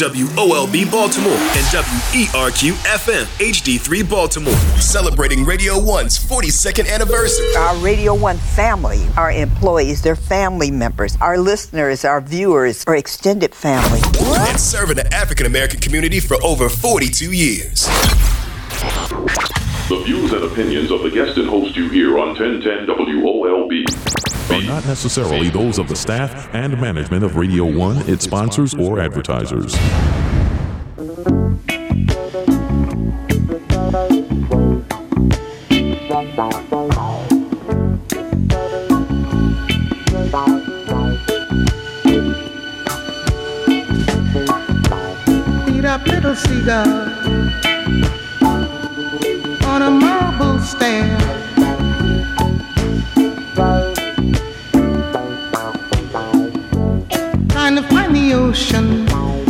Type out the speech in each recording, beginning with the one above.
WOLB Baltimore and WERQ FM HD3 Baltimore, celebrating Radio 1's 42nd anniversary. Our Radio 1 family, our employees, their family members, our listeners, our viewers, our extended family. And serving the African American community for over 42 years. The views and opinions of the guest and host you hear on 1010 WOLB are not necessarily those of the staff and management of Radio 1, its sponsors, or advertisers. Eat up little seagull on a marble stand. Trying to find the ocean,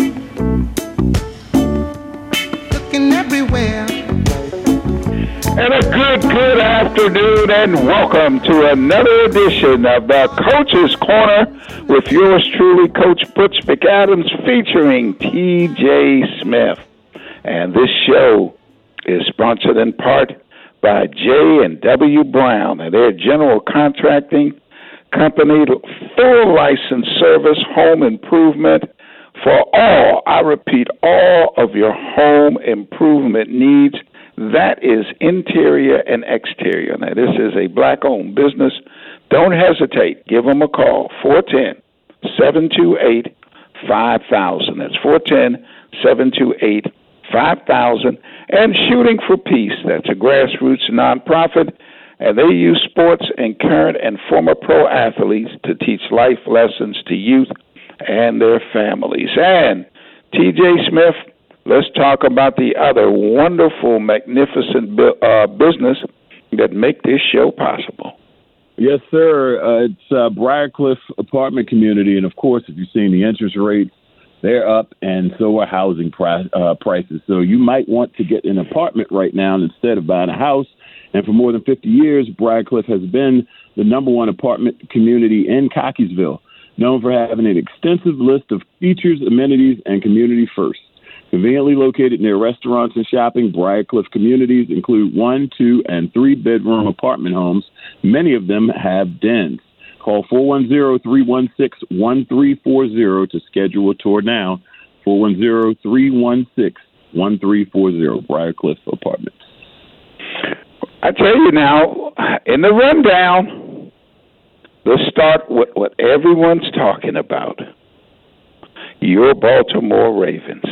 looking everywhere. And a good afternoon, and welcome to another edition of the Coach's Corner with yours truly, Coach Butch McAdams, featuring T.J. Smith. And this show is sponsored in part by J&W Brown and their general contracting company, full license service, home improvement for all, I repeat, all of your home improvement needs. That is interior and exterior. Now, this is a black-owned business. Don't hesitate. Give them a call, 410-728-5000. That's 410-728-5000. And Shooting for Peace, that's a grassroots nonprofit, and they use sports and current and former pro athletes to teach life lessons to youth and their families. And T.J. Smith, let's talk about the other wonderful, magnificent business that make this show possible. Yes, sir. It's Briarcliff Apartment Community, and of course, if you've seen the interest rates, they're up, and so are housing prices. So you might want to get an apartment right now instead of buying a house. And for more than 50 years, Briarcliff has been the number one apartment community in Cockeysville, known for having an extensive list of features, amenities, and community firsts. Conveniently located near restaurants and shopping, Briarcliff communities include 1, 2, and 3-bedroom apartment homes. Many of them have dens. Call 410-316-1340 to schedule a tour now. 410-316-1340, Briarcliff Apartments. I tell you now, in the rundown, let's start with what everyone's talking about. Your Baltimore Ravens.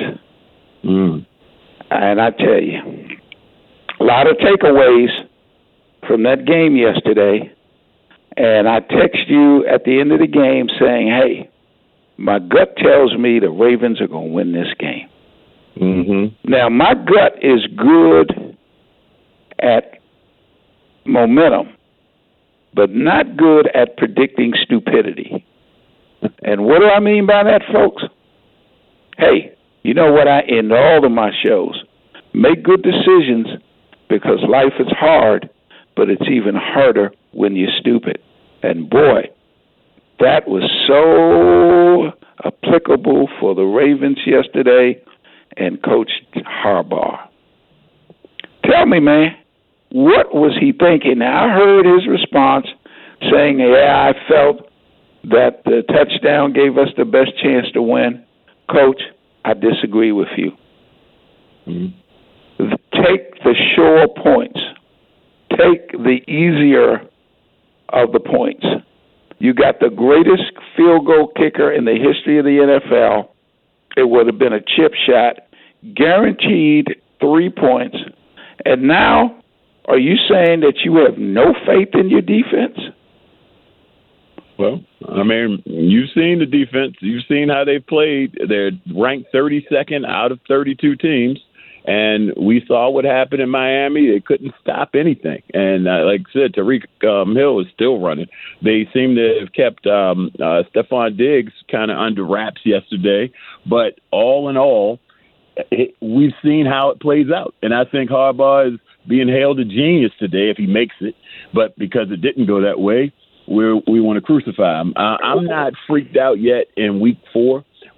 And I tell you, a lot of takeaways from that game yesterday. And I text you at the end of the game saying, hey, my gut tells me the Ravens are going to win this game. Mm-hmm. Now, my gut is good at momentum, but not good at predicting stupidity. And what do I mean by that, folks? Hey, you know what I end all of my shows? Make good decisions because life is hard, but it's even harder when you're stupid. And boy, that was so applicable for the Ravens yesterday and Coach Harbaugh. Tell me, man, what was he thinking? Now, I heard his response saying, yeah, I felt that the touchdown gave us the best chance to win. Coach, I disagree with you. Mm-hmm. Take the sure points. Take the easier of the points. You got the greatest field goal kicker in the history of the NFL. It would have been a chip shot, guaranteed 3 points. And now, are you saying that you have no faith in your defense? Well, I mean, you've seen the defense. You've seen how they've played. They're ranked 32nd out of 32 teams. And we saw what happened in Miami. They couldn't stop anything. And like I said, Tyreek Hill is still running. They seem to have kept Stephon Diggs kind of under wraps yesterday. But all in all, we've seen how it plays out. And I think Harbaugh is being hailed a genius today if he makes it. But because it didn't go that way, we want to crucify him. I'm not freaked out yet in week 4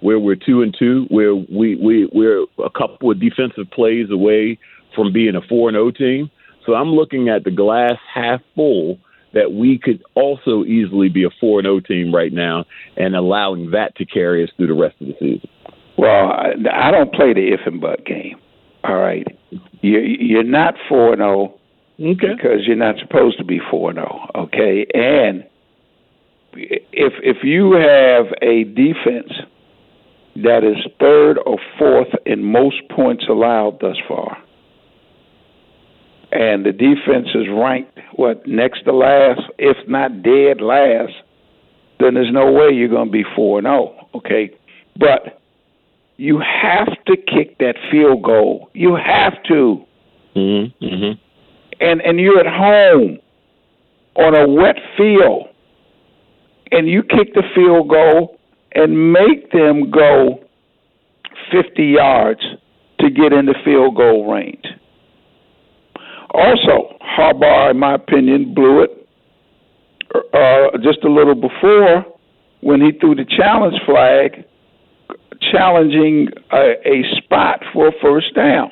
where we're 2-2, where we're a couple of defensive plays away from being a 4-0 team. So I'm looking at the glass half full that we could also easily be a 4-0 team right now and allowing that to carry us through the rest of the season. Well, I don't play the if and but game. All right. You're not 4-0 because you're not supposed to be 4-0, okay? And if you have a defense that is third or fourth in most points allowed thus far, and the defense is ranked, next to last, if not dead last, then there's no way you're going to be 4-0, okay? But you have to kick that field goal. You have to. Mm-hmm. And you're at home on a wet field, and you kick the field goal and make them go 50 yards to get in the field goal range. Also, Harbaugh, in my opinion, blew it just a little before when he threw the challenge flag, challenging a spot for a first down.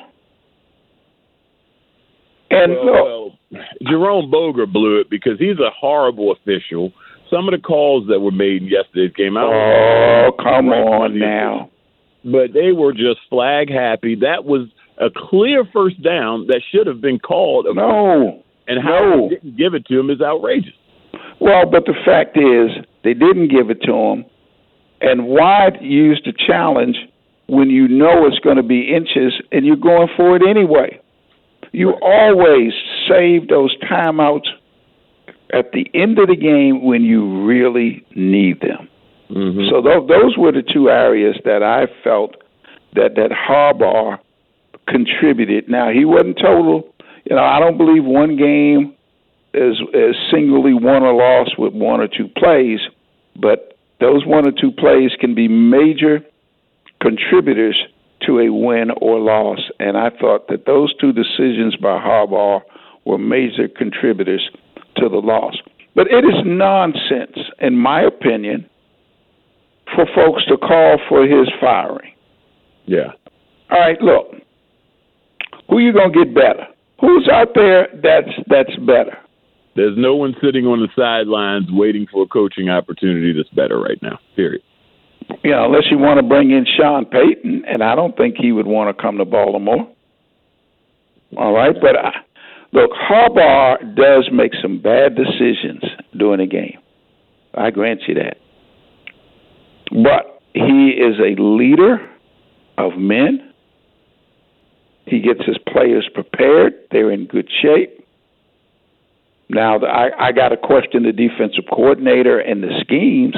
And well, Jerome Boger blew it because he's a horrible official. Some of the calls that were made in yesterday's game, come on now. But they were just flag happy. That was a clear first down that should have been called. And how they didn't give it to him is outrageous. Well, but the fact is they didn't give it to him. And why use the challenge when you know it's going to be inches and you're going for it anyway? You always save those timeouts at the end of the game when you really need them. Mm-hmm. So those were the two areas that I felt that Harbaugh contributed. Now, he wasn't total. I don't believe one game is singly won or lost with one or two plays, but those one or two plays can be major contributors to a win or loss. And I thought that those two decisions by Harbaugh were major contributors to the loss. But it is nonsense, in my opinion, for folks to call for his firing. Yeah. All right, look. Who you going to get better? Who's out there that's better? There's no one sitting on the sidelines waiting for a coaching opportunity that's better right now, period. Unless you want to bring in Sean Payton, and I don't think he would want to come to Baltimore. All right, but look, Harbaugh does make some bad decisions during a game. I grant you that. But he is a leader of men. He gets his players prepared. They're in good shape. Now, I got to question the defensive coordinator and the schemes.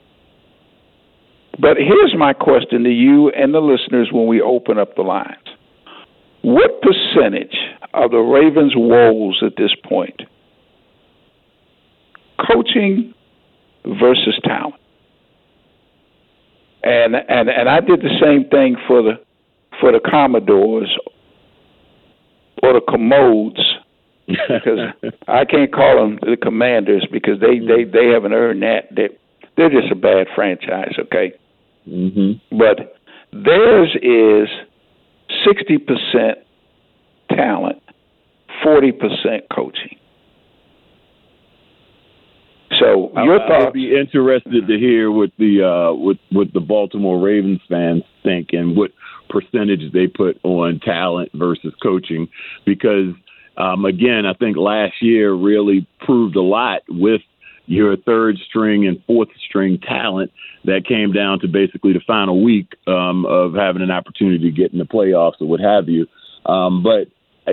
But here's my question to you and the listeners when we open up the lines. What percentage of the Ravens' woes at this point, coaching versus talent? And I did the same thing for the Commodores or the Commodes, because I can't call them the Commanders because they haven't earned that. They're just a bad franchise, okay? Mm-hmm. But theirs is 60% talent, 40% coaching. So your thoughts? I would be interested to hear what the Baltimore Ravens fans think and what percentage they put on talent versus coaching, because again, I think last year really proved a lot with your third string and fourth string talent that came down to basically the final week of having an opportunity to get in the playoffs or what have you. But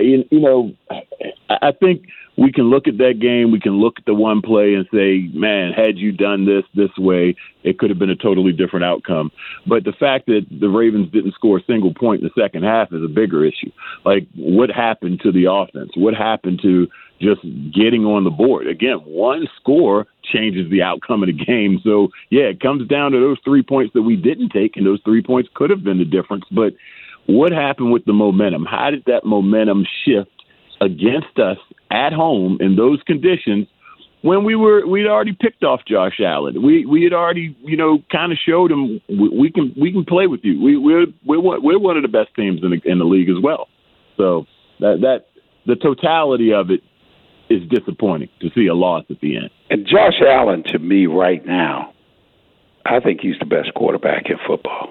I think we can look at that game, we can look at the one play and say, man, had you done this way, it could have been a totally different outcome. But the fact that the Ravens didn't score a single point in the second half is a bigger issue. Like, what happened to the offense? What happened to just getting on the board? Again, one score changes the outcome of the game. So, yeah, it comes down to those 3 points that we didn't take, and those 3 points could have been the difference. But what happened with the momentum? How did that momentum shift against us at home in those conditions when we'd already picked off Josh Allen. We had already, kind of showed him we can play with you. We're one of the best teams in the league as well. So that the totality of it is disappointing to see a loss at the end. And Josh Allen, to me right now, I think he's the best quarterback in football.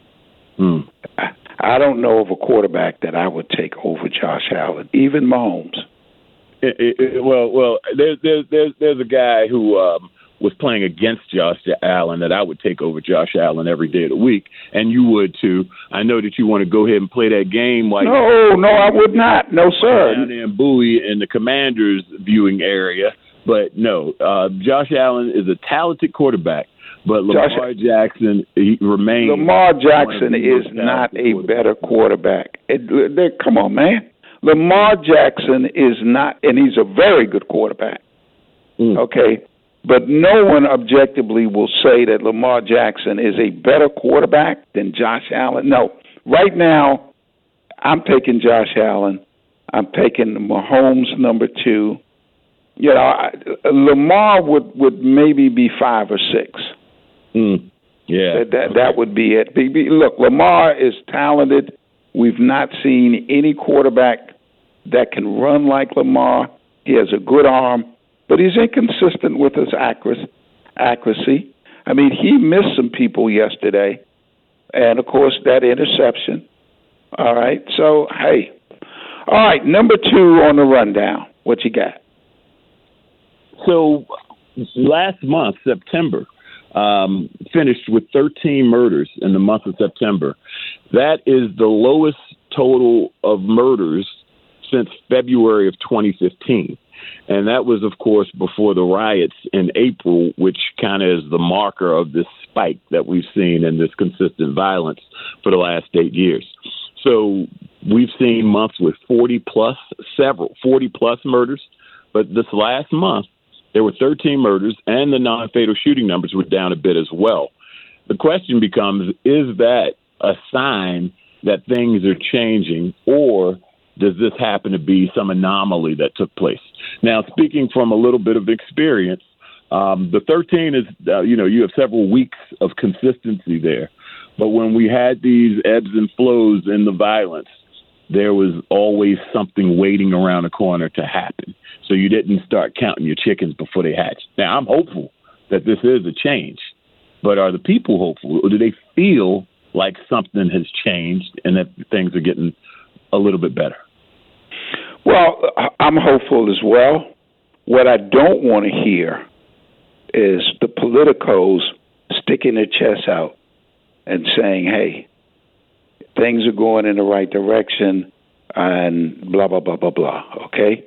I don't know of a quarterback that I would take over Josh Allen, even Mahomes. Well, there's a guy who was playing against Josh Allen that I would take over Josh Allen every day of the week, and you would too. I know that you want to go ahead and play that game. No, I would not. No, sir. Down there in Bowie in the Commanders viewing area, but no, Josh Allen is a talented quarterback. But Lamar Jackson, he remains. Lamar Jackson is not a better quarterback. Come on, man. Lamar Jackson is not, and he's a very good quarterback. Okay? But no one objectively will say that Lamar Jackson is a better quarterback than Josh Allen. No. Right now, I'm taking Josh Allen. I'm taking Mahomes number 2. Lamar would maybe be 5 or 6. Yeah, that would be it. Look, Lamar is talented. We've not seen any quarterback that can run like Lamar. He has a good arm, but he's inconsistent with his accuracy. I mean, he missed some people yesterday, and of course that interception. All right, so hey, all right, number 2 on the rundown. What you got? So last month, September. Finished with 13 murders in the month of September. That is the lowest total of murders since February of 2015. And that was, of course, before the riots in April, which kind of is the marker of this spike that we've seen in this consistent violence for the last 8 years. So we've seen months with 40-plus murders. But this last month, there were 13 murders, and the non-fatal shooting numbers were down a bit as well. The question becomes, is that a sign that things are changing, or does this happen to be some anomaly that took place? Now, speaking from a little bit of experience, the 13 is, you have several weeks of consistency there. But when we had these ebbs and flows in the violence, there was always something waiting around the corner to happen. So you didn't start counting your chickens before they hatched. Now, I'm hopeful that this is a change, but are the people hopeful? Or do they feel like something has changed and that things are getting a little bit better? Well, I'm hopeful as well. What I don't want to hear is the politicos sticking their chests out and saying, hey, things are going in the right direction and blah, blah, blah, blah, blah, okay?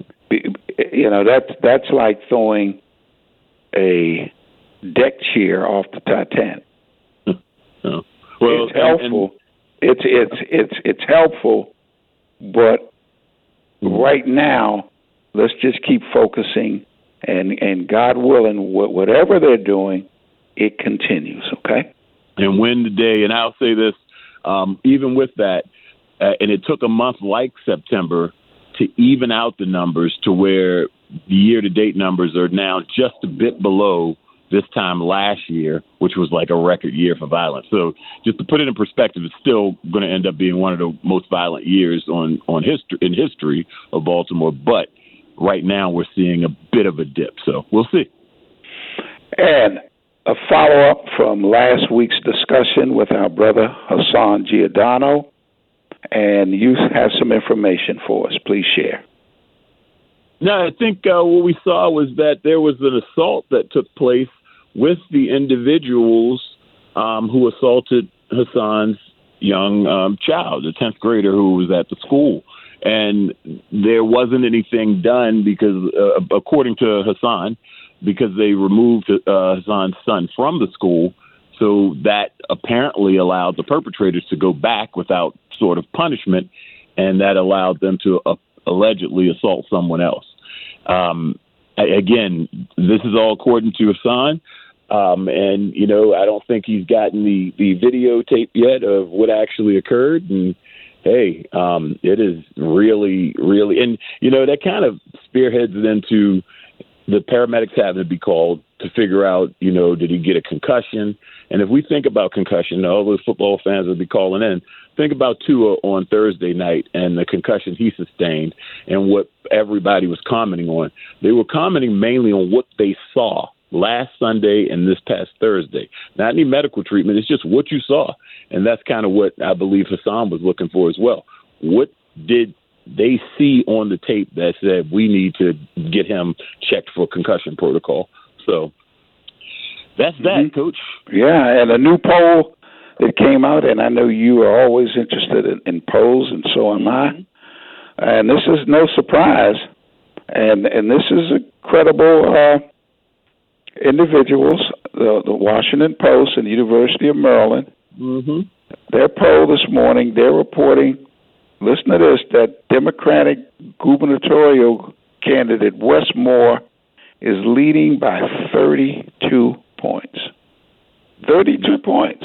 That's like throwing a deck chair off the Titanic. Well, it's helpful. It's helpful, but right now, let's just keep focusing, and God willing, whatever they're doing, it continues, okay? And win the day. And I'll say this, even with that, and it took a month like September to even out the numbers to where the year-to-date numbers are now just a bit below this time last year, which was like a record year for violence. So just to put it in perspective, it's still going to end up being one of the most violent years in history of Baltimore. But right now we're seeing a bit of a dip. So we'll see. And a follow-up from last week's discussion with our brother Hassan Giordano. And you have some information for us. Please share. No, I think what we saw was that there was an assault that took place with the individuals who assaulted Hassan's young child, a 10th grader who was at the school. And there wasn't anything done because, according to Hassan, because they removed Hassan's son from the school. So that apparently allowed the perpetrators to go back without sort of punishment, and that allowed them to allegedly assault someone else. Again, this is all according to Hassan, and, I don't think he's gotten the videotape yet of what actually occurred, and hey, it is really, really, and, that kind of spearheads it into the paramedics having to be called to figure out, did he get a concussion? And if we think about concussion, all those football fans will be calling in. Think about Tua on Thursday night and the concussion he sustained and what everybody was commenting on. They were commenting mainly on what they saw last Sunday and this past Thursday. Not any medical treatment. It's just what you saw. And that's kind of what I believe Hassan was looking for as well. What did they see on the tape that said we need to get him checked for concussion protocol? So that's that, Coach. Yeah, and a new poll that came out, and I know you are always interested in polls, and so am I. And this is no surprise. And this is a credible individuals, the Washington Post and the University of Maryland. Mm-hmm. Their poll this morning, they're reporting, listen to this, that Democratic gubernatorial candidate Wes Moore is leading by 32 points. 32 points.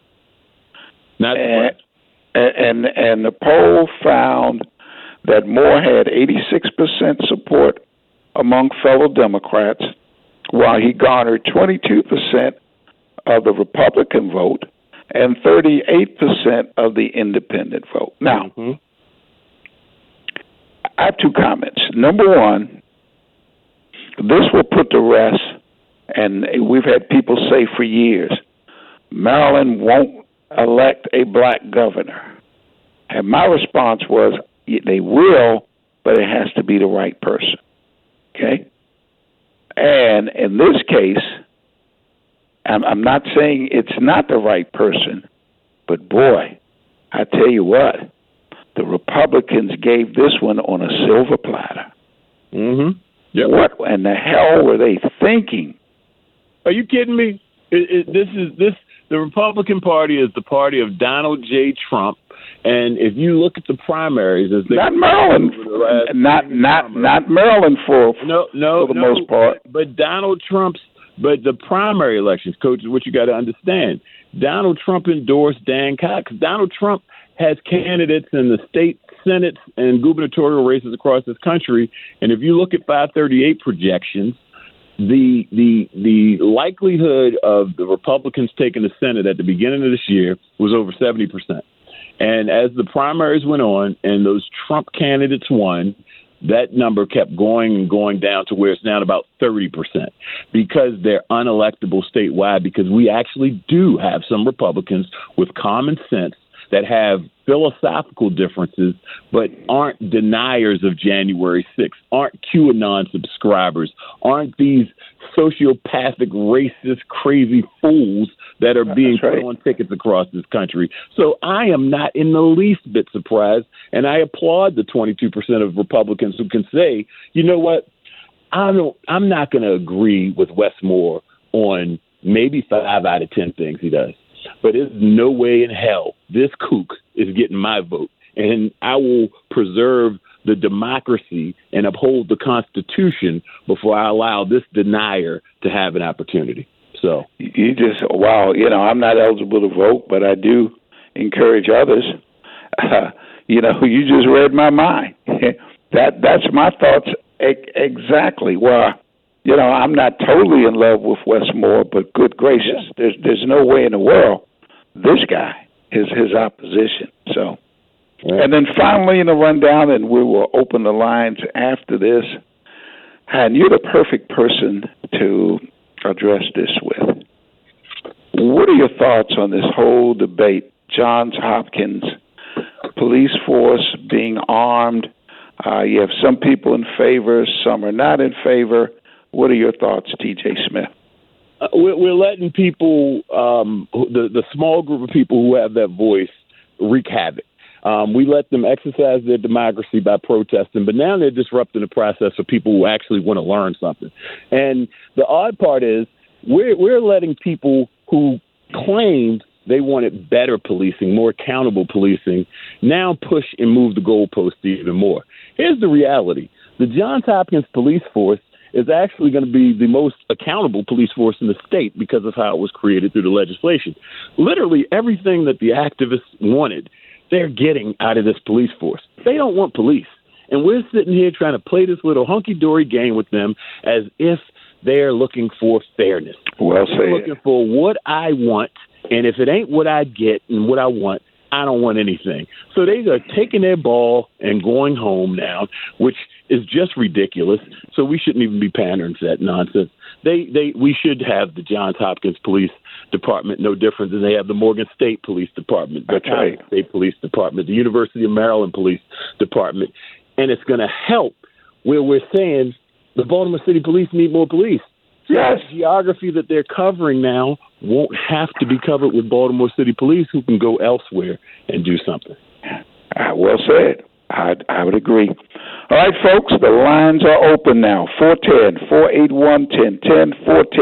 And the poll found that Moore had 86% support among fellow Democrats, while he garnered 22% of the Republican vote and 38% of the independent vote. Now, I have two comments. Number one, this will put to rest, and we've had people say for years, Maryland won't elect a black governor. And my response was, they will, but it has to be the right person. Okay? And in this case, I'm not saying it's not the right person, but boy, I tell you what, the Republicans gave this one on a silver platter. Mm-hmm. Yep. What in the hell were they thinking? Are you kidding me? The Republican Party is the party of Donald J. Trump, and if you look at the primaries, not Maryland, not Maryland for the most part, but Donald Trump's. But the primary elections, Coach, is what you got to understand. Donald Trump endorsed Dan Cox. Donald Trump has candidates in the state senates and gubernatorial races across this country, and if you look at 538 projections, the likelihood of the Republicans taking the Senate at the beginning of this year was over 70%. And as the primaries went on and those Trump candidates won, that number kept going and going down to where it's now about 30% because they're unelectable statewide, because we actually do have some Republicans with common sense that have philosophical differences but aren't deniers of January 6th, aren't QAnon subscribers, aren't these sociopathic, racist, crazy fools that are being put on tickets across this country. So I am not in the least bit surprised, and I applaud the 22% of Republicans who can say, you know what, I'm not going to agree with Wes Moore on maybe 5 out of 10 things he does. But there's no way in hell this kook is getting my vote. And I will preserve the democracy and uphold the Constitution before I allow this denier to have an opportunity. So you just, wow, I'm not eligible to vote, but I do encourage others. You just read my mind. That's my thoughts exactly. Well, I'm not totally in love with Wes Moore, but good gracious, there's no way in the world this guy is his opposition. So, and then finally in the rundown, and we will open the lines after this, and you're the perfect person to address this with. What are your thoughts on this whole debate? Johns Hopkins police force being armed. You have some people in favor, some are not in favor. What are your thoughts, T.J. Smith? We're letting people, the small group of people who have that voice, wreak havoc. We let them exercise their democracy by protesting, but now they're disrupting the process for people who actually want to learn something. And the odd part is we're letting people who claimed they wanted better policing, more accountable policing, now push and move the goalposts even more. Here's the reality. The Johns Hopkins police force is actually going to be the most accountable police force in the state because of how it was created through the legislation. Literally everything that the activists wanted, they're getting out of this police force. They don't want police. And we're sitting here trying to play this little hunky-dory game with them as if they're looking for fairness. Well said. They're looking for what I want, and if it ain't what I get and what I want, I don't want anything. So they are taking their ball and going home now, which is just ridiculous. So we shouldn't even be pandering to that nonsense. We should have the Johns Hopkins Police Department no different than they have the Morgan State Police Department, the Ohio State Police Department, the University of Maryland Police Department. And it's going to help where we're saying the Baltimore City Police need more police. Yes. The geography that they're covering now won't have to be covered with Baltimore City Police, who can go elsewhere and do something. Well said. I would agree. All right, folks, the lines are open now. 410-481-1010,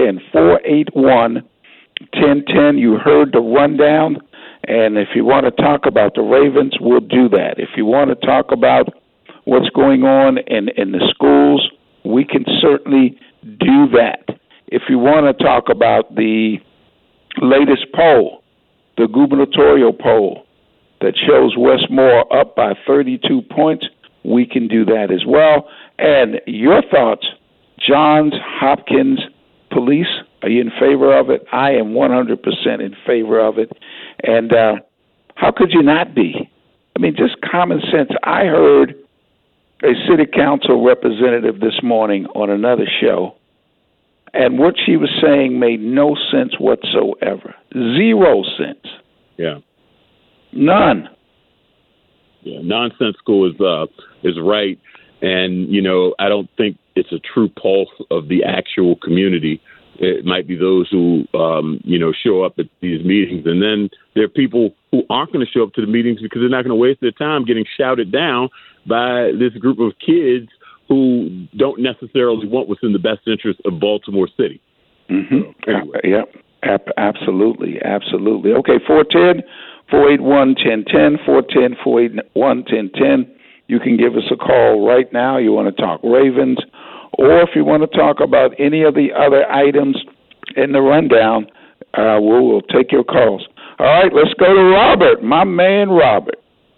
410-481-1010. You heard the rundown, and if you want to talk about the Ravens, we'll do that. If you want to talk about what's going on in the schools, we can certainly do that. If you want to talk about the latest poll, the gubernatorial poll that shows Westmore up by 32 points, we can do that as well. And your thoughts, Johns Hopkins Police, are you in favor of it? I am 100% in favor of it. And how could you not be? I mean, just common sense. I heard a city council representative this morning on another show, and what she was saying made no sense whatsoever. 0 sense. Yeah. None. Yeah, nonsensical is right, and I don't think it's a true pulse of the actual community. It might be those who show up at these meetings, and then there are people who aren't going to show up to the meetings because they're not going to waste their time getting shouted down by this group of kids who don't necessarily want what's in the best interest of Baltimore City. Mm-hmm. So, anyway. Yep. Absolutely. Okay, 410-481-1010, 410-481-1010. You can give us a call right now. You want to talk Ravens, or if you want to talk about any of the other items in the rundown, we'll take your calls. All right, let's go to Robert, my man Robert.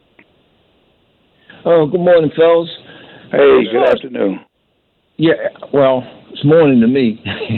Oh, good morning, fellas. Hey, good afternoon. Yeah, well, it's morning to me.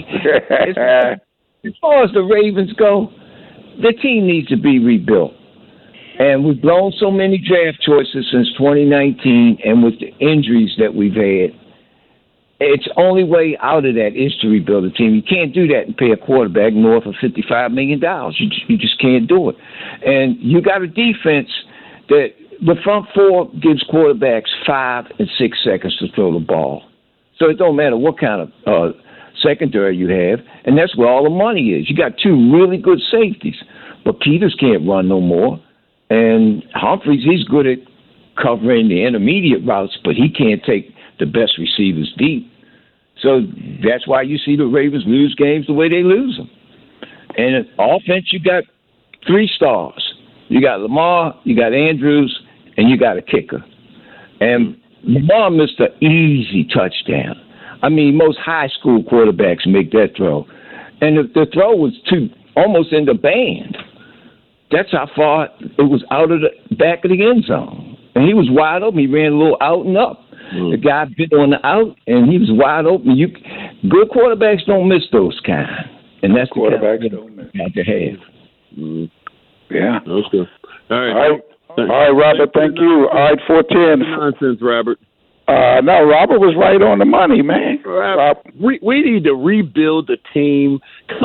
As far as the Ravens go, the team needs to be rebuilt. And we've blown so many draft choices since 2019, and with the injuries that we've had, it's only way out of that is to rebuild a team. You can't do that and pay a quarterback north of $55 million. You just can't do it. And you got a defense that the front four gives quarterbacks 5 and 6 seconds to throw the ball. So it don't matter what kind of secondary you have, and that's where all the money is. You got 2 really good safeties, but Peters can't run no more. And Humphreys, he's good at covering the intermediate routes, but he can't take the best receivers deep. So that's why you see the Ravens lose games the way they lose them. And in offense, you got 3 stars. You got Lamar, you got Andrews, and you got a kicker. And Lamar missed an easy touchdown. I mean, most high school quarterbacks make that throw. And the throw was almost in the band. That's how far it was out of the back of the end zone. And he was wide open. He ran a little out and up. The guy bit on the out, and he was wide open. Good quarterbacks don't miss those kind. And that's quarterbacks don't miss. Got to have. Yeah. Okay. All right, Robert, thank you. All right, 410. Nonsense, Robert. No, Robert was right on the money, man. We need to rebuild the team.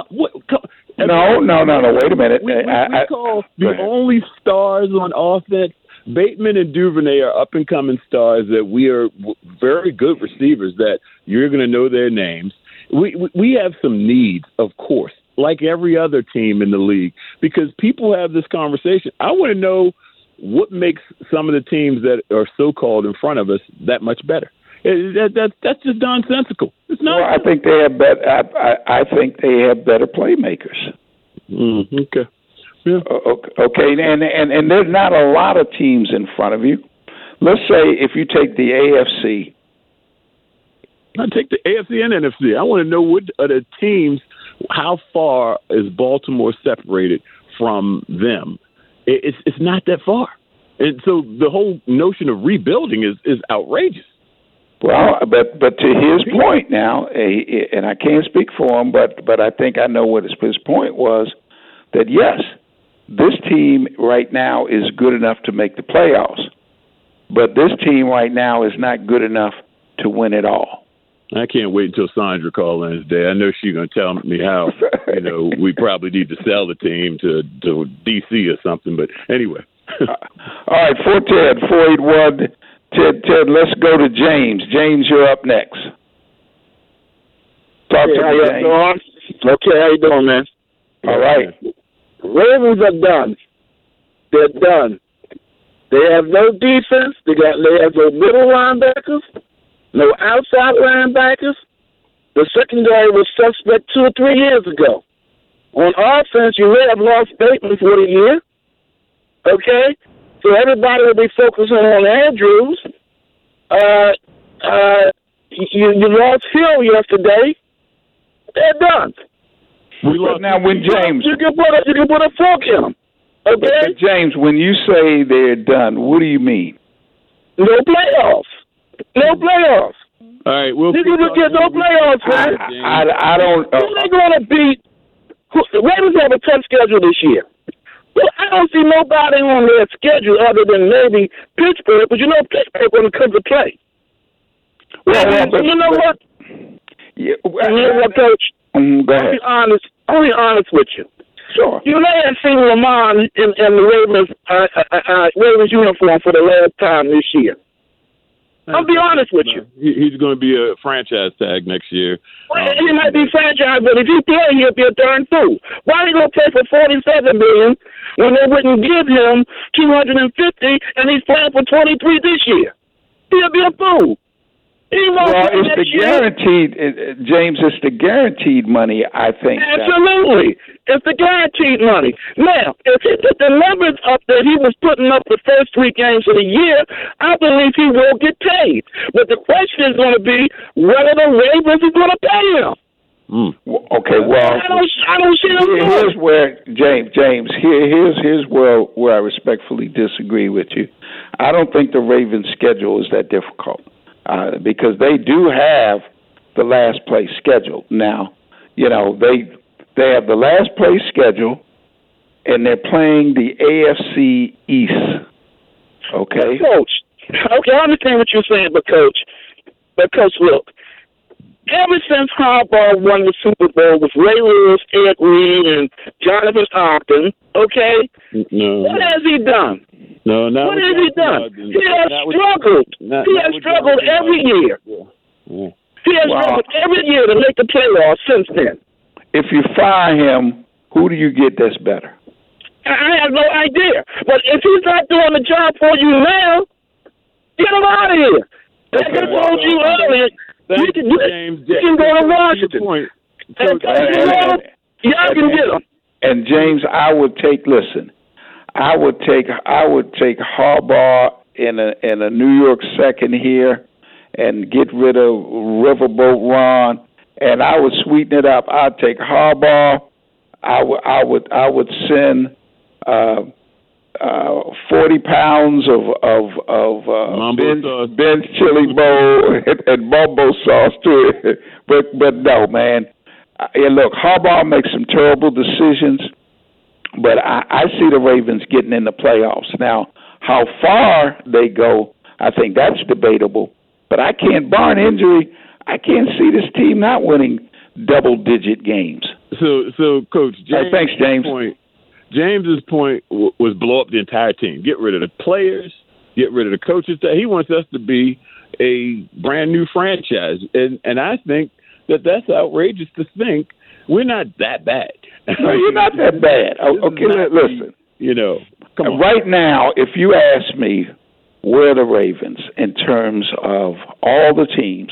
No. Wait a minute. We call the only stars on offense. Bateman and Duvernay are up-and-coming stars that we are very good receivers that you're going to know their names. We have some needs, of course, like every other team in the league, because people have this conversation. I want to know what makes some of the teams that are so-called in front of us that much better. That's just nonsensical. It's not. Well, I think they have better. I think they have better playmakers. Okay. Yeah. Okay, and there's not a lot of teams in front of you. Let's say if you take the AFC. I take the AFC and NFC. I want to know what are the teams. How far is Baltimore separated from them? It's not that far. And so the whole notion of rebuilding is outrageous. Well, but to his point now, and I can't speak for him, but I think I know what his point was, that yes, this team right now is good enough to make the playoffs, but this team right now is not good enough to win it all. I can't wait until Sandra calls in today. I know she's going to tell me how, we probably need to sell the team to D.C. or something, but anyway. All right, 410-481. Ted, let's go to James. James, you're up next. Talk to me, James. Okay, how you doing, man? All right. Ravens are done. They're done. They have no defense. They have no middle linebackers, no outside linebackers. The secondary was suspect 2 or 3 years ago. On offense, you may have lost Bateman for the year. Okay? So everybody will be focusing on Andrews. You lost Hill yesterday. They're done. Now, when James, you can put a fork in them. Okay, but James, when you say they're done, what do you mean? No playoffs. No playoffs. All right, you can get no playoffs, man. I don't. Who they going to beat? The Ravens have a tough schedule this year. Well, I don't see nobody on their schedule other than maybe Pittsburgh, but Pittsburgh when it comes to play. But you know what? Yeah, you know what, Coach? Go ahead. I'll be honest with you. Sure. You may have seen Lamar in the Ravens uniform for the last time this year. I'll be honest with you. He's going to be a franchise tag next year. Well, he might be franchise, but if he play, he'll be a darn fool. Why are he going to play for $47 million when they wouldn't give him $250 and he's playing for $23 this year? He'll be a fool. It's the guaranteed, James. It's the guaranteed money, I think. Absolutely, it's the guaranteed money. Now, if he put the numbers up that he was putting up the first 3 games of the year, I believe he will get paid. But the question is going to be whether the Ravens are going to pay him. Okay, well, I don't see him. Here's where James. Here's where I respectfully disagree with you. I don't think the Ravens' schedule is that difficult. Because they do have the last place schedule. Now, they have the last place schedule, and they're playing the AFC East. Okay? Coach, okay, I understand what you're saying, but Coach, look, ever since Harbaugh won the Super Bowl with Ray Lewis, Ed Reed, and Jonathan Ogden, okay, what has he done? No, what has he done? He has struggled. He has struggled every year. Yeah. He has struggled every year to make the playoffs since then. If you fire him, who do you get that's better? I have no idea. But if he's not doing the job for you now, get him out of here. Like I told you earlier, you can go to Washington. Y'all can get him. And James, I would take Harbaugh in a New York second here, and get rid of Riverboat Ron, and I would sweeten it up. I'd take Harbaugh. I would send 40 pounds of Ben's chili bowl and mumbo sauce to it. But no, man. Look, Harbaugh makes some terrible decisions. But I see the Ravens getting in the playoffs. Now, how far they go, I think that's debatable. But I can't, barring injury, I can't see this team not winning double-digit games. So Coach, thanks, James. James's point was blow up the entire team. Get rid of the players, get rid of the coaches. He wants us to be a brand-new franchise. And I think that's outrageous to think we're not that bad. No, you're not that bad. Okay, listen. Come on. Right now, if you ask me where the Ravens in terms of all the teams,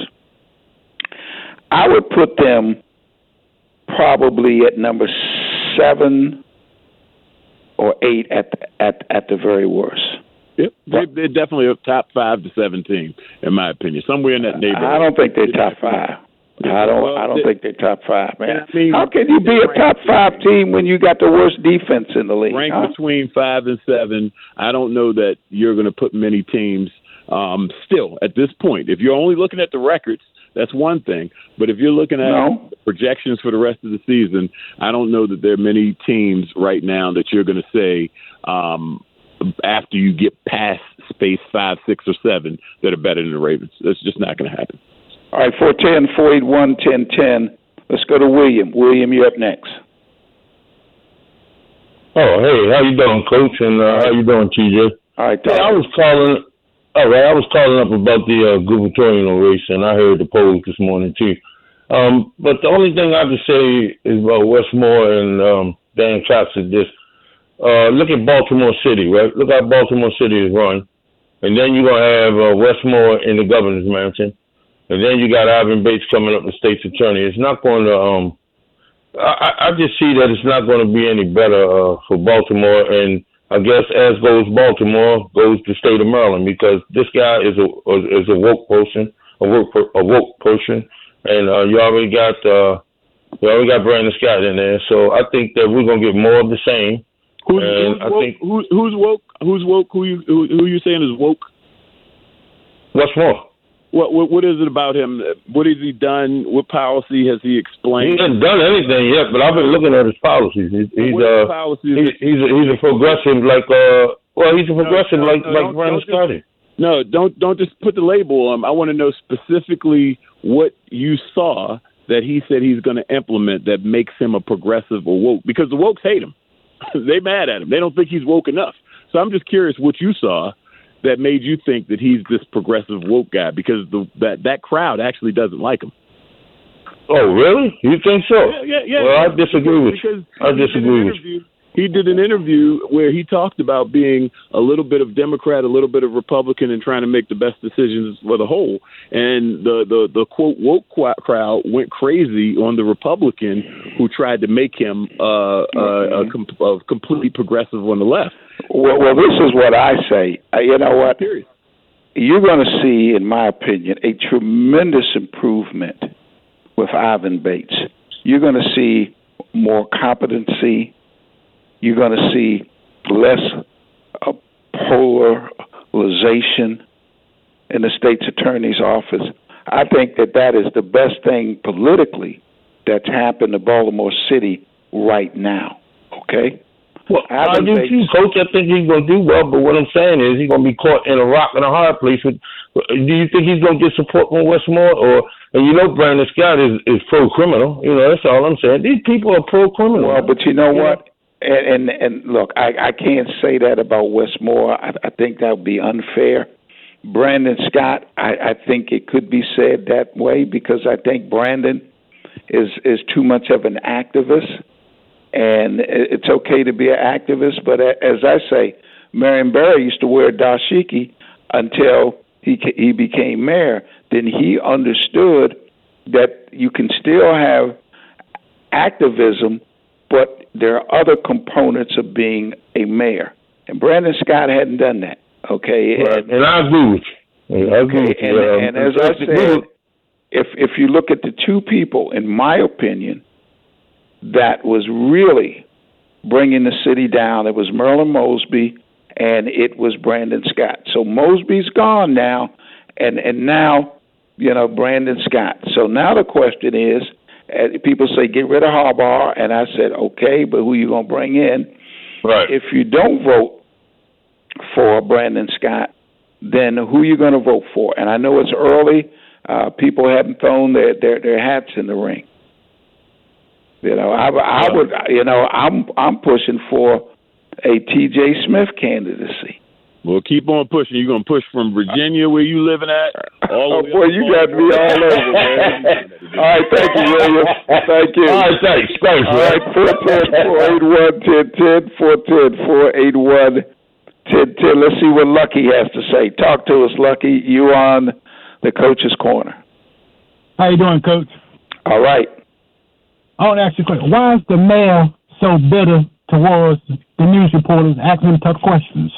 I would put them probably at number 7 or 8 at the very worst. Yep, they're definitely a top 5 to 7 team, in my opinion, somewhere in that neighborhood. I don't think they're top 5. I don't think they're top 5, man. I mean, how can you be a top 5 team when you got the worst defense in the league? Ranked between 5 and 7. I don't know that you're going to put many teams still at this point. If you're only looking at the records, that's one thing. But if you're looking at projections for the rest of the season, I don't know that there are many teams right now that you're going to say after you get past space 5, 6, or 7 that are better than the Ravens. That's just not going to happen. All right, 410-481-1010. Let's go to William. William, you're up next. Oh, hey, how you doing, Coach? And how you doing, TJ? All right, I was calling. All right, I was calling up about the gubernatorial race, and I heard the polls this morning too. But the only thing I have to say is about Westmore and Dan Cox is this. Look at Baltimore City, right? Look how Baltimore City is run. And then you're going to have Westmore in the governor's mansion. And then you got Ivan Bates coming up, the state's attorney. It's not going to I just see that it's not going to be any better for Baltimore. And I guess as goes Baltimore, goes the state of Maryland, because this guy is a woke person, a woke person. And you already got Brandon Scott in there. So I think that we're going to get more of the same. Who's woke? Who's woke? Who you saying is woke? Westmore. What is it about him? What has he done? What policy has he explained? He hasn't done anything yet, but I've been looking at his policies. He's a progressive like Brandon Scott. No, don't just put the label on him. I want to know specifically what you saw that he said he's going to implement that makes him a progressive or woke, because the wokes hate him. They mad at him. They don't think he's woke enough. So I'm just curious what you saw that made you think that he's this progressive woke guy, because that crowd actually doesn't like him. Oh, really? You think so? Yeah. Well, I disagree with you. He did an interview where he talked about being a little bit of Democrat, a little bit of Republican, and trying to make the best decisions for the whole. And the quote woke crowd went crazy on the Republican who tried to make him a completely progressive on the left. Well, this is what I say. You know what? You're going to see, in my opinion, a tremendous improvement with Ivan Bates. You're going to see more competency. You're going to see less polarization in the state's attorney's office. I think that is the best thing politically that's happened to Baltimore City right now. Okay? Well, I do too, Coach. I think he's going to do well, but what I'm saying is he's going to be caught in a rock and a hard place. Do you think he's going to get support from Westmore? And you know Brandon Scott is pro-criminal. You know, that's all I'm saying. These people are pro-criminal. Well, but you know what? And look, I can't say that about Westmore. I think that would be unfair. Brandon Scott, I think it could be said that way, because I think Brandon is too much of an activist. And it's okay to be an activist, but as I say, Marion Barry used to wear dashiki until he became mayor. Then he understood that you can still have activism, but there are other components of being a mayor. And Brandon Scott hadn't done that. Okay, right. And I agree with you. And as I said, if you look at the two people, in my opinion, that was really bringing the city down, it was Merlin Mosby and it was Brandon Scott. So Mosby's gone now, and now, you know, Brandon Scott. So now the question is, people say get rid of Harbaugh, and I said, okay, but who you going to bring in? Right. If you don't vote for Brandon Scott, then who you going to vote for? And I know it's early. People haven't thrown their hats in the ring. You know, I would. You know, I'm pushing for a T.J. Smith candidacy. Well, keep on pushing. You're gonna push from Virginia, where you living at? All the way boy, you got me all over, man. All right, thank you, William. Thank you. All right, thanks. All right, 410-481-1010, 410-481-1010. Let's see what Lucky has to say. Talk to us, Lucky. You on the Coach's Corner? How you doing, Coach? All right. I want to ask you a question. Why is the mayor so bitter towards the news reporters asking him tough questions?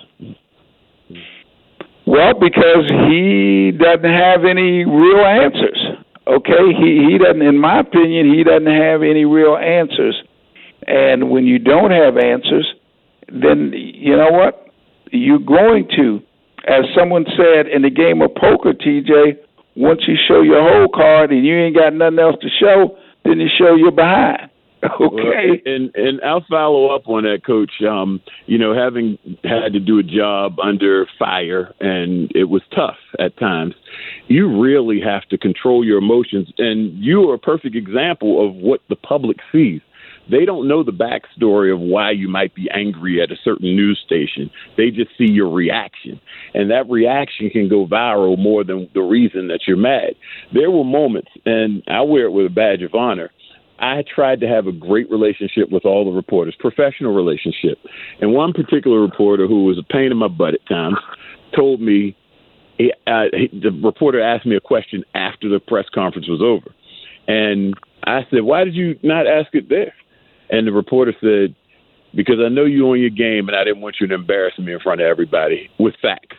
Well, because he doesn't have any real answers. Okay, he doesn't, in my opinion, he doesn't have any real answers. And when you don't have answers, then you know what? You're going to, as someone said in the game of poker, TJ, once you show your whole card and you ain't got nothing else to show, then you show your behind. Okay. Well, and I'll follow up on that, Coach. Having had to do a job under fire, and it was tough at times, you really have to control your emotions. And you are a perfect example of what the public sees. They don't know the backstory of why you might be angry at a certain news station. They just see your reaction. And that reaction can go viral more than the reason that you're mad. There were moments, and I wear it with a badge of honor, I tried to have a great relationship with all the reporters, professional relationship. And one particular reporter who was a pain in my butt at times told me, the reporter asked me a question after the press conference was over. And I said, why did you not ask it there? And the reporter said, because I know you on your game and I didn't want you to embarrass me in front of everybody with facts.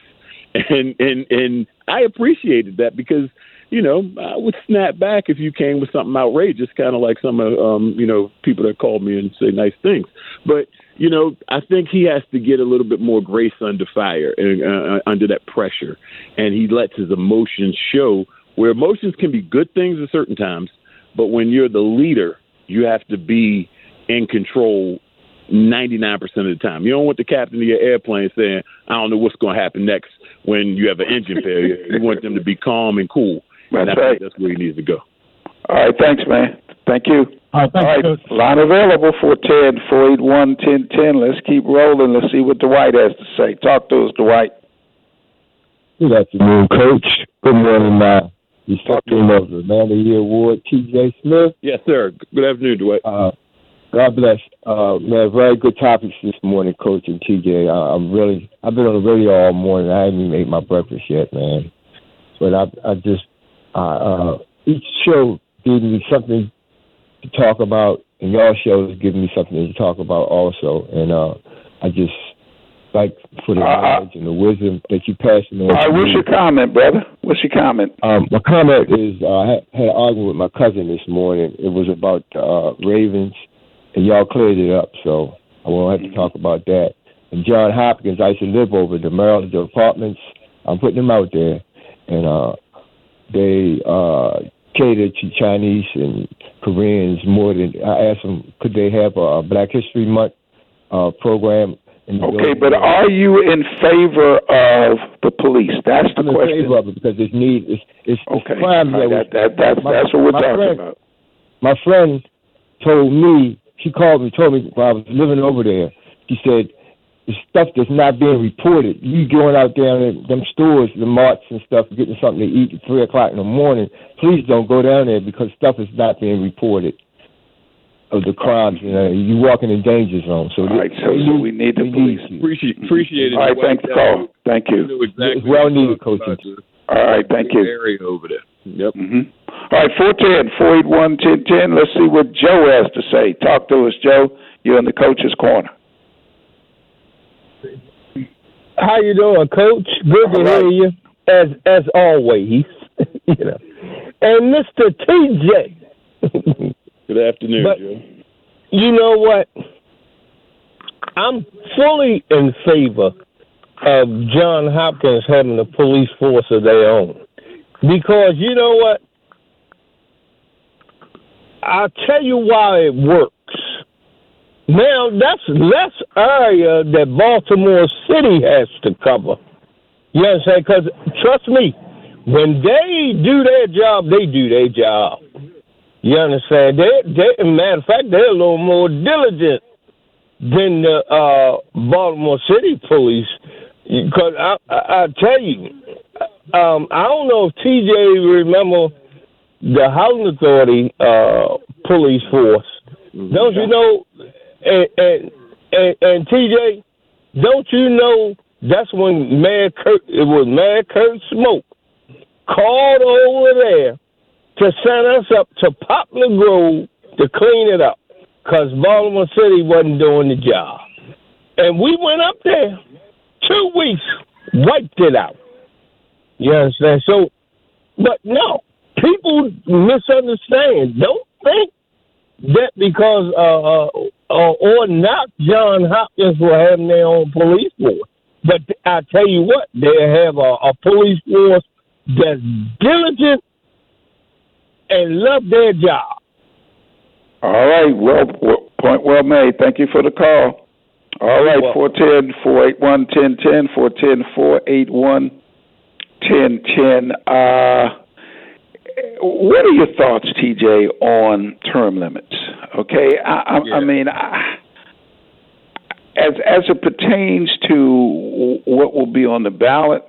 And I appreciated that because, I would snap back if you came with something outrageous, kind of like some of, people that call me and say nice things. But, I think he has to get a little bit more grace under fire, under that pressure. And he lets his emotions show, where emotions can be good things at certain times. But when you're the leader, you have to be in control 99% of the time. You don't want the captain of your airplane saying, I don't know what's going to happen next when you have an engine failure. You want them to be calm and cool. And I think that's where he needs to go. All right, thanks, man. Thank you. All right, line available for 410-481-1010. Let's keep rolling. Let's see what Dwight has to say. Talk to us, Dwight. Good afternoon, Coach. Good morning, recipient of the Man of the Year Award, T.J. Smith. Yes, sir. Good afternoon, Dwight. God bless. Man, very good topics this morning, Coach and TJ. I've been on the radio all morning. I haven't even ate my breakfast yet, man. But each show gave me something to talk about, and y'all shows giving me something to talk about also. And I just like for the knowledge and the wisdom that you pass on. All right, what's your comment, brother? What's your comment? My comment is I had an argument with my cousin this morning. It was about Ravens. And y'all cleared it up, so I won't have to talk about that. And John Hopkins, I used to live over the Maryland apartments. I'm putting them out there. And they cater to Chinese and Koreans more than... I asked them, could they have a Black History Month program? Okay, but are you in favor of the police? That's the question. I'm in favor of it because it's okay. crime. That's what we're talking about. My friend told me, she called me, told me while I was living over there, she said, the stuff that's not being reported, you going out there in them stores, the marts and stuff, getting something to eat at 3 o'clock in the morning, please don't go down there because stuff is not being reported of the crimes. You're walking in danger zone. So, all right, so we need the police. Appreciate it. All right, thanks for calling. Thank you. It's well needed, Coach. All right, thank you. Area over there. Yep. Mm-hmm. All right, 410-481-1010. Let's see what Joe has to say. Talk to us, Joe. You're in the coach's corner. How you doing, Coach? Good to hear you, as always. And Mr. TJ. Good afternoon, Joe. You know what? I'm fully in favor of John Hopkins having a police force of their own. Because you know what? I'll tell you why it works. Now, that's less area that Baltimore City has to cover. You understand? Because, trust me, when they do their job, they do their job. You understand? Matter of fact, they're a little more diligent than the Baltimore City police. Because I tell you, I don't know if TJ remember the Housing Authority police force. Don't you know? And TJ, don't you know that's when Mayor Kurt Smoke called over there to send us up to Poplar Grove to clean it up because Baltimore City wasn't doing the job. And we went up there 2 weeks, wiped it out. You understand? So, but no, people misunderstand. Don't think that because or not John Hopkins will have their own police force. But I tell you what, they have a police force that's diligent and love their job. All right. Well, point well made. Thank you for the call. All right. 410-481-1010, 410-481-1010. What are your thoughts, TJ, on term limits? Okay. I mean, as it pertains to what will be on the ballot,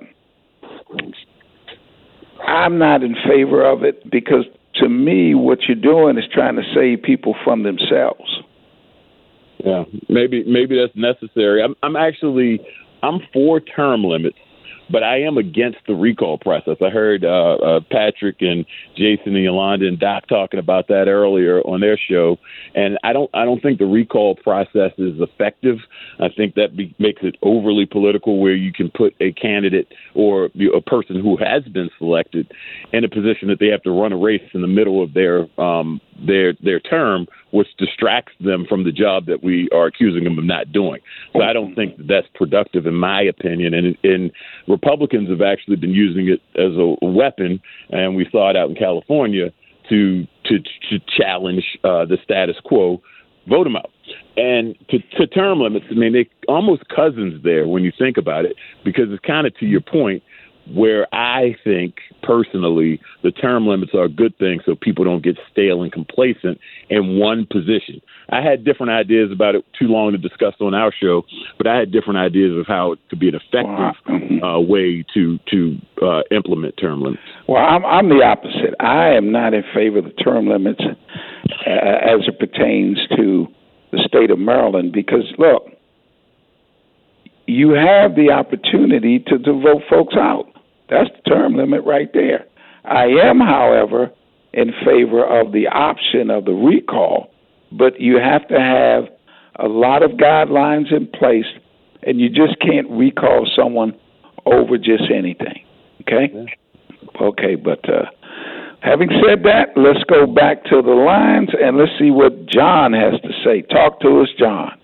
I'm not in favor of it because, to me, what you're doing is trying to save people from themselves. Yeah, maybe that's necessary. I'm for term limits, but I am against the recall process. I heard Patrick and Jason and Yolanda and Doc talking about that earlier on their show, and I don't think the recall process is effective. I think that makes it overly political, where you can put a candidate or a person who has been selected in a position that they have to run a race in the middle of their term, which distracts them from the job that we are accusing them of not doing. So I don't think that's productive, in my opinion. And Republicans have actually been using it as a weapon, and we saw it out in California to challenge the status quo, vote them out. And to term limits, I mean, they almost cousins there when you think about it, because it's kind of to your point, where I think personally the term limits are a good thing so people don't get stale and complacent in one position. I had different ideas about it, too long to discuss on our show, but I had different ideas of how it could be an effective way to implement term limits. Well, I'm the opposite. I am not in favor of the term limits as it pertains to the state of Maryland because, look, you have the opportunity to vote folks out. That's the term limit right there. I am, however, in favor of the option of the recall, but you have to have a lot of guidelines in place, and you just can't recall someone over just anything. Okay? Okay, but having said that, let's go back to the lines, and let's see what John has to say. Talk to us, John.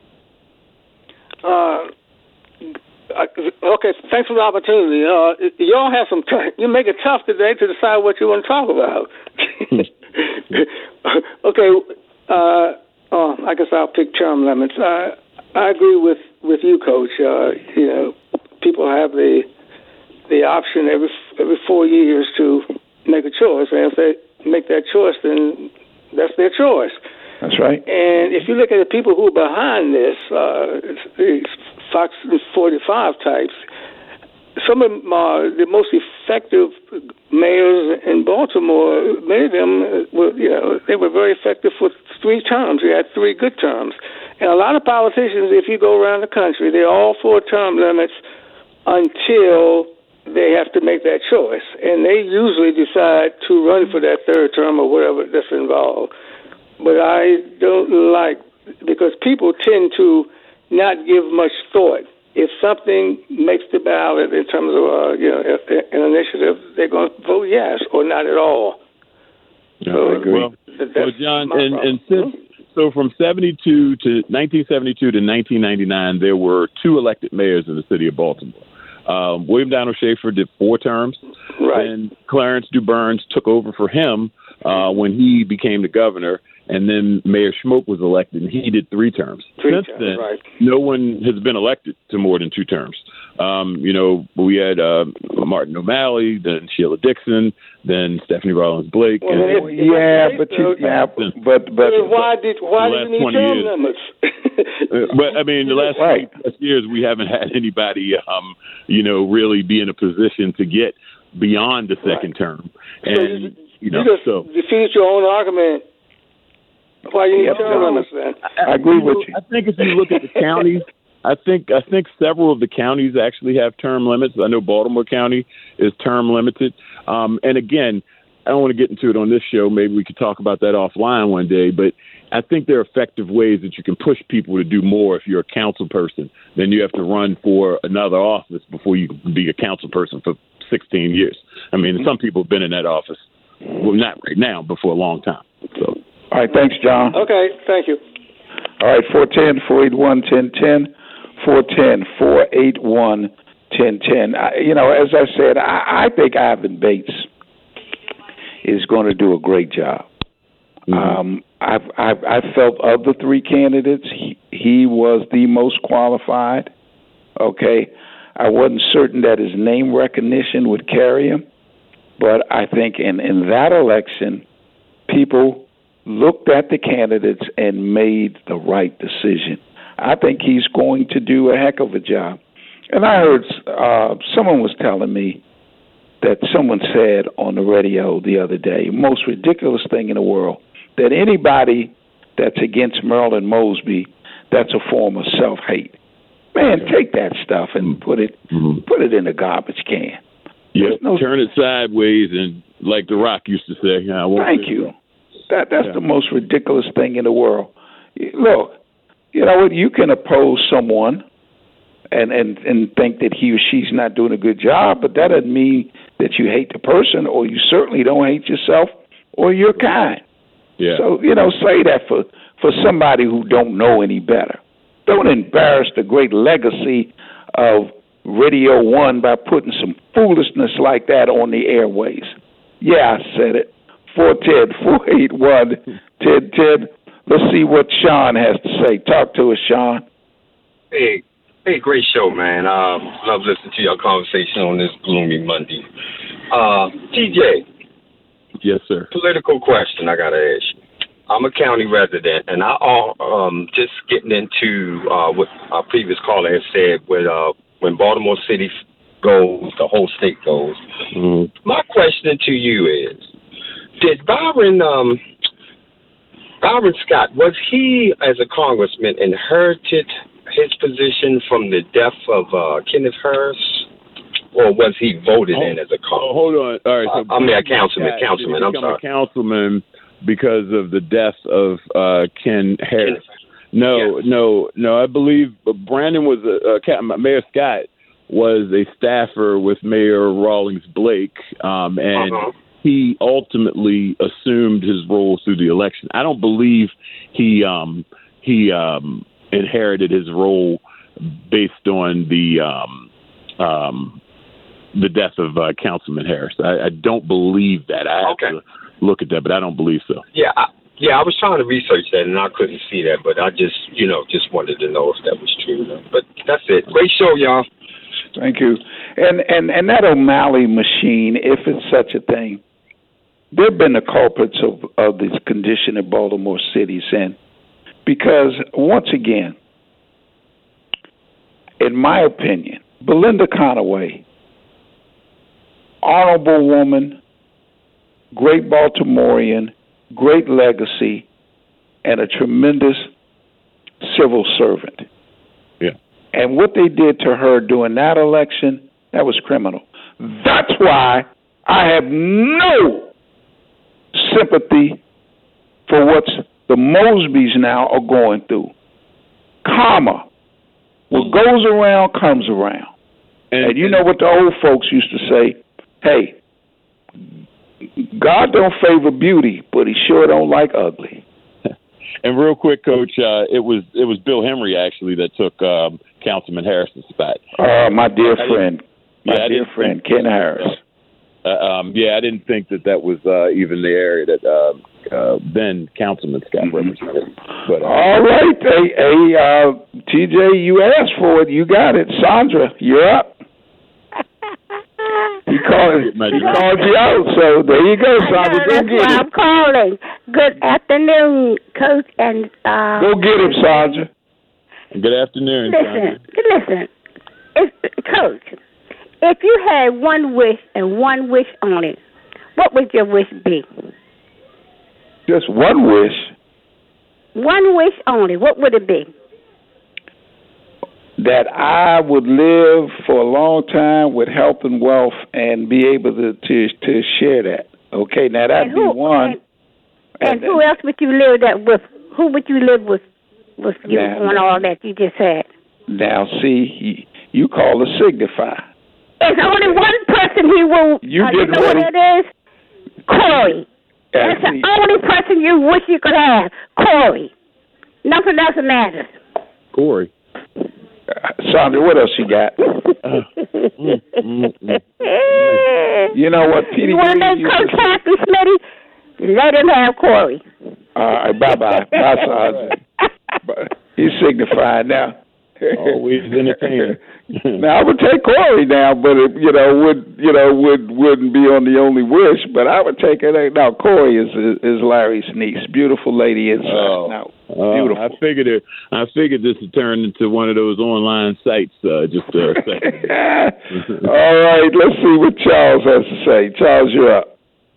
Okay, thanks for the opportunity. Y'all have some time. You make it tough today to decide what you want to talk about. Okay, I guess I'll pick term limits. I agree with you, Coach. People have the option every 4 years to make a choice, and if they make that choice, then that's their choice. That's right. And if you look at the people who are behind this, these Fox 45 types, some of them are the most effective mayors in Baltimore. Many of them were, they were very effective for 3 terms. We had 3 good terms. And a lot of politicians, if you go around the country, they're all for term limits until they have to make that choice. And they usually decide to run for that 3rd term or whatever that's involved. But I don't like, because people tend to not give much thought. If something makes the ballot in terms of an initiative, they're going to vote yes or not at all. So, I agree. Well, John, and so from 1972 to 1999, there were 2 elected mayors in the city of Baltimore. William Donald Schaefer did 4 terms, right. And Clarence DuBurns took over for him when he became the governor. And then Mayor Schmoke was elected, and he did 3 terms. Since then, right. No one has been elected to more than 2 terms. We had Martin O'Malley, then Sheila Dixon, then Stephanie Rollins Blake. Well, but why did you need term limits? But I mean, the last 20+ years, we haven't had anybody, really be in a position to get beyond the second term. And you just defeat your own argument. Why you need term limits then? I agree with you. I think if you look at the counties, I think several of the counties actually have term limits. I know Baltimore County is term limited. And again, I don't want to get into it on this show. Maybe we could talk about that offline one day. But I think there are effective ways that you can push people to do more if you're a council person. Then you have to run for another office before you can be a council person for 16 years. I mean, some people have been in that office Well, not right now, but for a long time. So. All right, thanks, John. Okay, thank you. All right, 410-481-1010, 410-481-1010. As I said, I think Ivan Bates is going to do a great job. Mm-hmm. I felt of the three candidates, he was the most qualified. Okay, I wasn't certain that his name recognition would carry him, but I think in that election, people looked at the candidates and made the right decision. I think he's going to do a heck of a job. And I heard someone was telling me that someone said on the radio the other day, most ridiculous thing in the world, that anybody that's against Marilyn Mosby, that's a form of self-hate. Man, take that stuff and put it in a garbage can. Yeah, turn it sideways, and like The Rock used to say. Thank you. That's the most ridiculous thing in the world. Look, you know what? You can oppose someone and think that he or she's not doing a good job, but that doesn't mean that you hate the person, or you certainly don't hate yourself or your kind. Yeah. So, say that for somebody who don't know any better. Don't embarrass the great legacy of Radio 1 by putting some foolishness like that on the airways. Yeah, I said it. 410-481-1010. Let's see what Sean has to say. Talk to us, Sean. Hey, great show, man. Love listening to your conversation on this gloomy Monday. TJ. Yes, sir. Political question I got to ask you. I'm a county resident, and I just getting into what our previous caller has said when Baltimore City goes, the whole state goes. Mm-hmm. My question to you is, did Byron Scott, was he, as a congressman, inherited his position from the death of Kenneth Harris, or was he voted in as a congressman? Hold on. All right. So a councilman. I'm sorry. A councilman because of the death of Ken Harris. No. I believe Brandon was Mayor Scott was a staffer with Mayor Rawlings Blake, and he ultimately assumed his role through the election. I don't believe he inherited his role based on the death of Councilman Harris. I don't believe that. I have to look at that, but I don't believe so. Yeah, I was trying to research that, and I couldn't see that, but I just wanted to know if that was true. But that's it. Great show, y'all. Thank you. And that O'Malley machine, if it's such a thing, they've been the culprits of this condition in Baltimore City, because once again, in my opinion, Belinda Conaway, honorable woman, great Baltimorean, great legacy, and a tremendous civil servant. Yeah. And what they did to her during that election, that was criminal. That's why I have no sympathy for what the Mosbys now are going through. Karma. What goes around comes around. And you know what the old folks used to say? Hey, God don't favor beauty, but he sure don't like ugly. And real quick, Coach, it was Bill Henry actually that took Councilman Harris's spot. My dear friend, Ken Harris. I didn't think that was even the area that then Councilman Scott represented. But all right, hey, TJ, you asked for it, you got it. Sandra, you're up. He called you out, so there you go, Sandra. Go get him. I'm calling. Good afternoon, Coach, and go get him, Sandra. Good afternoon, Sandra. Listen, Coach. If you had one wish and one wish only, what would your wish be? Just one wish? One wish only. What would it be? That I would live for a long time with health and wealth and be able to share that. Okay, now that'd be one. And who else would you live that with? Who would you live with you on all that you just said? Now, see, you call a signify. There's only one person he will. You know what it is? Corey. That's the only person you wish you could have. Corey. Nothing else matters. Corey. Sandra, what else you got? You know what, Petey? You want to make Coach happy, Smitty? Let him have Corey. All right, bye-bye. Bye, Sandra. He's signified now. Always entertaining. Now I would take Corey now, but it, wouldn't be on the only wish. But I would take it. Now Corey is Larry's niece, beautiful lady inside. Beautiful. I figured this would turn into one of those online sites. Just a second. All right, let's see what Charles has to say. Charles, you're up.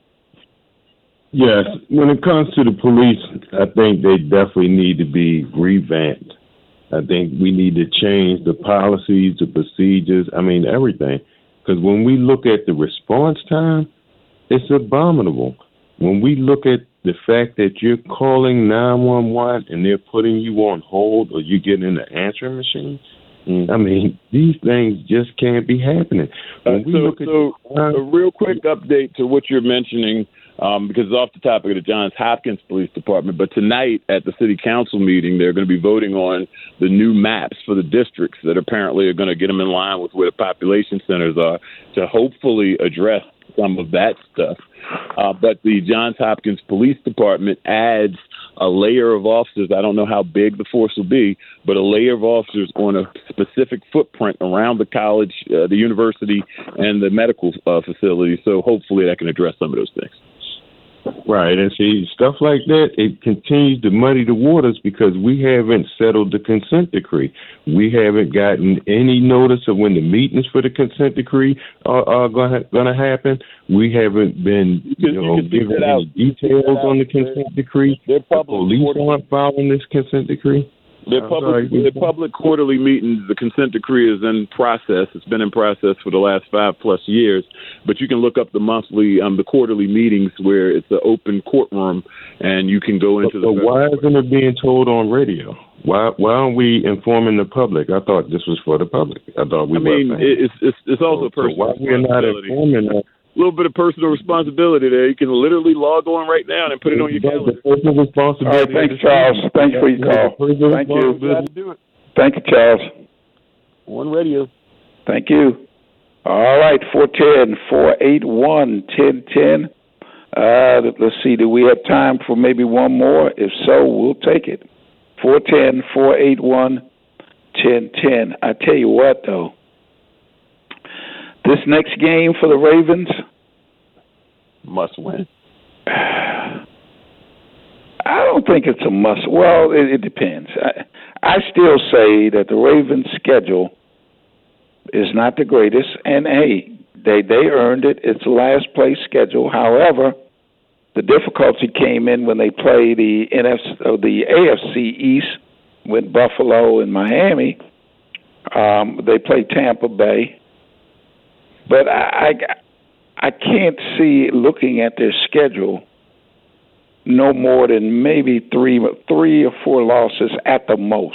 Yes, when it comes to the police, I think they definitely need to be revamped. I think we need to change the policies, the procedures, everything. Because when we look at the response time, it's abominable. When we look at the fact that you're calling 911 and they're putting you on hold or you get in the answering machine, these things just can't be happening. A real quick update to what you're mentioning, because it's off the topic of the Johns Hopkins Police Department, but tonight at the City Council meeting, they're going to be voting on the new maps for the districts that apparently are going to get them in line with where the population centers are to hopefully address some of that stuff. But the Johns Hopkins Police Department adds a layer of officers. I don't know how big the force will be, but a layer of officers on a specific footprint around the college, the university, and the medical facility. So hopefully that can address some of those things. Right, and see, stuff like that, it continues to muddy the waters because we haven't settled the consent decree. We haven't gotten any notice of when the meetings for the consent decree are going to happen. We haven't been given any details on the consent decree. The police aren't following this consent decree. The public quarterly meetings, the consent decree is in process. It's been in process for the last 5+ years. But you can look up the the quarterly meetings where it's an open courtroom and you can go into But why isn't it being told on radio? Why aren't we informing the public? I thought this was for the public. I thought it's also a personal why we're not informing us? A little bit of personal responsibility there. You can literally log on right now and put it on your calendar. Personal responsibility. All right, thanks, Charles. Thanks for your call. Thank you. Thank you, Charles. On radio. Thank you. All right, 410-481-1010. Let's see, do we have time for maybe one more? If so, we'll take it. 410-481-1010. I tell you what, though. This next game for the Ravens, must win. I don't think it's a must. Well, it depends. I still say that the Ravens' schedule is not the greatest, and hey, they earned it. It's a last place schedule. However, the difficulty came in when they played the AFC East with Buffalo and Miami. They played Tampa Bay. But I can't see, looking at their schedule, no more than maybe three or four losses at the most.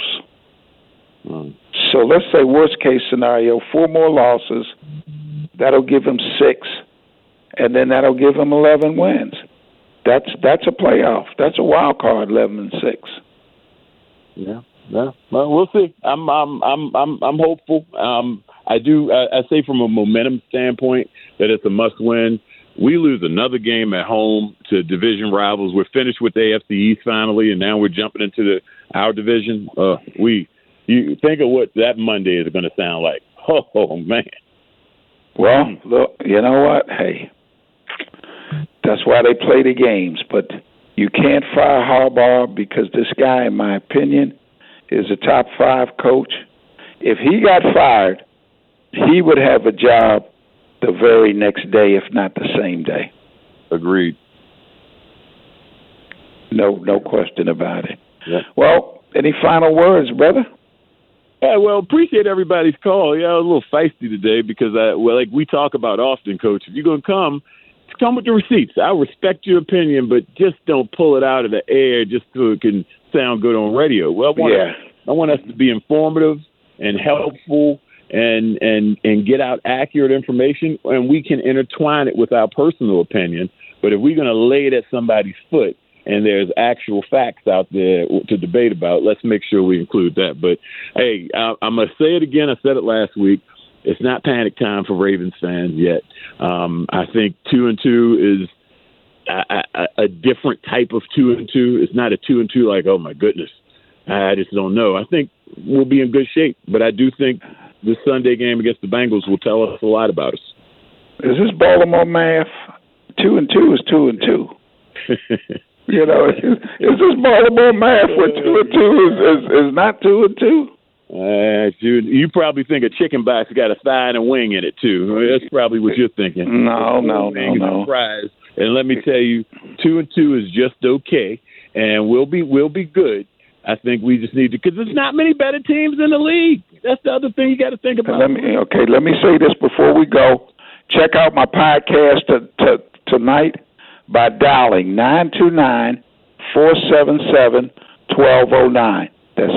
So let's say worst case scenario, 4 more losses. That'll give them 6, and then that'll give them 11 wins. That's a playoff. That's a wild card, 11-6. Yeah. Well, we'll see. I'm hopeful. I say from a momentum standpoint that it's a must-win. We lose another game at home to division rivals. We're finished with the AFC East finally, and now we're jumping into our division. You think of what that Monday is going to sound like. Oh, man. Well, look, you know what? Hey, that's why they play the games. But you can't fire Harbaugh because this guy, in my opinion, is a top 5 coach. If he got fired, he would have a job the very next day, if not the same day. Agreed. No question about it. Yeah. Well, any final words, brother? Yeah, well, appreciate everybody's call. Yeah, I was a little feisty today because, like we talk about often, Coach, if you're going to come with the receipts. I respect your opinion, but just don't pull it out of the air just so it can sound good on radio. Well, I want us to be informative and helpful and get out accurate information, and we can intertwine it with our personal opinion. But if we're going to lay it at somebody's foot and there's actual facts out there to debate about, let's make sure we include that. But, hey, I'm going to say it again. I said it last week. It's not panic time for Ravens fans yet. I think 2-2 is a different type of 2-2. It's not a 2-2 like, oh, my goodness, I just don't know. I think we'll be in good shape. But I do think this Sunday game against the Bengals will tell us a lot about us. Is this Baltimore math? 2-2 is 2-2. You know, is this Baltimore math where 2-2 is not 2-2? You probably think a chicken box got a thigh and a wing in it too. That's probably what you're thinking. No. Surprise. And let me tell you, 2-2 is just okay, and we'll be good. I think we just need to, because there's not many better teams in the league. That's the other thing you got to think about. Let me say this before we go. Check out my podcast tonight by dialing 929-477-1209. That's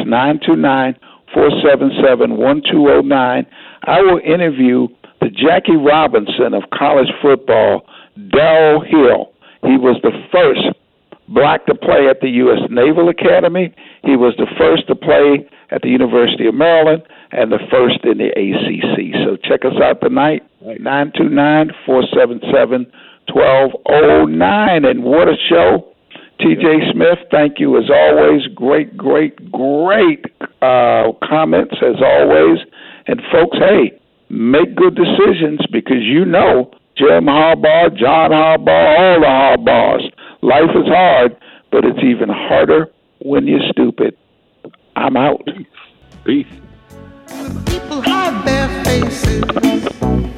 929-477-1209. I will interview the Jackie Robinson of college football, Darrell Hill. He was the first black to play at the U.S. Naval Academy. He was the first to play at the University of Maryland and the first in the ACC. So check us out tonight, 929-477-1209. And what a show. T.J. Smith, thank you as always. Great comments as always. And folks, hey, make good decisions because you know Jim Harbaugh, John Harbaugh, all the Harbaughs. Life is hard, but it's even harder when you're stupid. I'm out. Peace. People hide their faces.